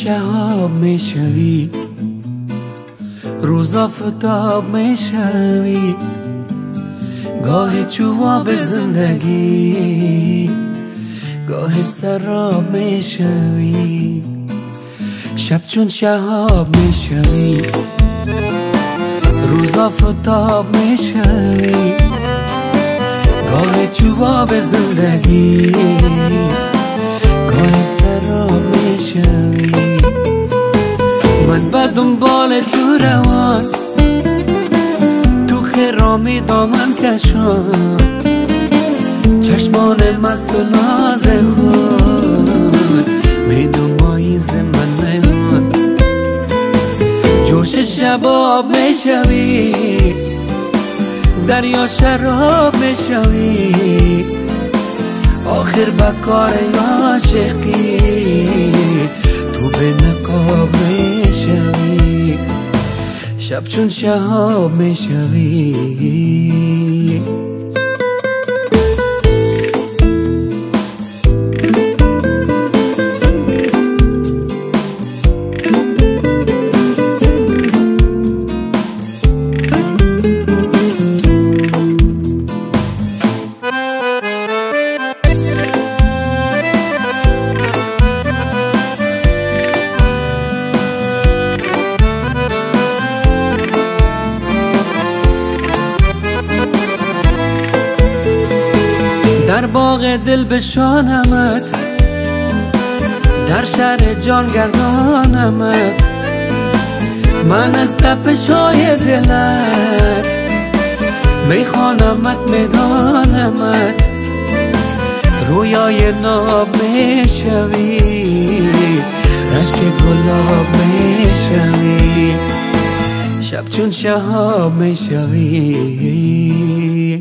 شهاب میشوی، روز آفتاب میشوی، گاه چوب زندگی، گاه سراب میشوی، شب چون شهاب میشوی، روز آفتاب میشوی، گاه چوب زندگی، گاه سراب میشوی. من به دنبال تو روان، تو خرامی دامن کشان، چشمان مست و ناز خود میدومایی ز من میمان. جوش شباب میشوی، دریا شراب میشوی، آخر به کار عاشقی تو به نقاب میشوی، شب چون شهاب میشوی. در باغ دل بشانمت، در شهر جان گردانمت، من از تپش‌های دلت میخوانمت میدانمت، رویای ناب میشوی، رشک گلاب میشوی، شب چون شهاب میشوی.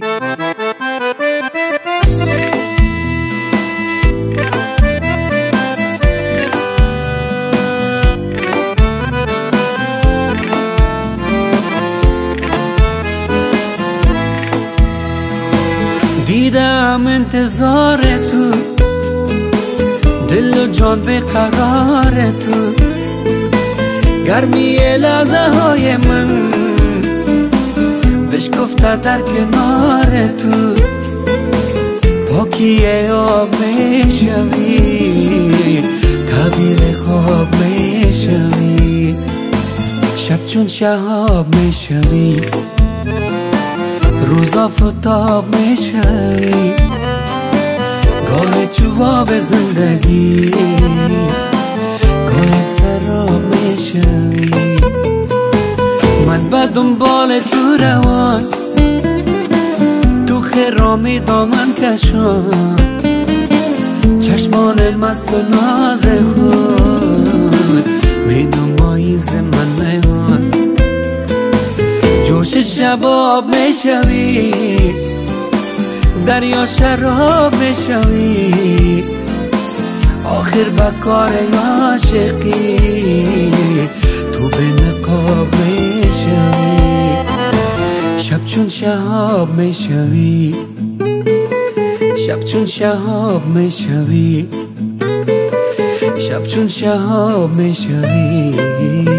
دیدم انتظار تو، دل و جان به قرار تو، گرمی لحظه های من بشکفته در کنار تو، پاکی آب میشوی، تعبیر خواب میشوی، شب چون شهاب میشوی، روز آفتاب میشوی، گاه چوب زندگی، گاه سراب میشوی. من به دنبال تو روان، تو خرامی دامن کشان، چشمان مست و ناز خود میدومایی ز من میمان. جوش شباب میشوی، دریا شراب میشوی، آخر به کار عاشقی تو به نقاب میشوی، شب چون شهاب میشوی، شب چون شهاب میشوی، شب چون شهاب میشوی.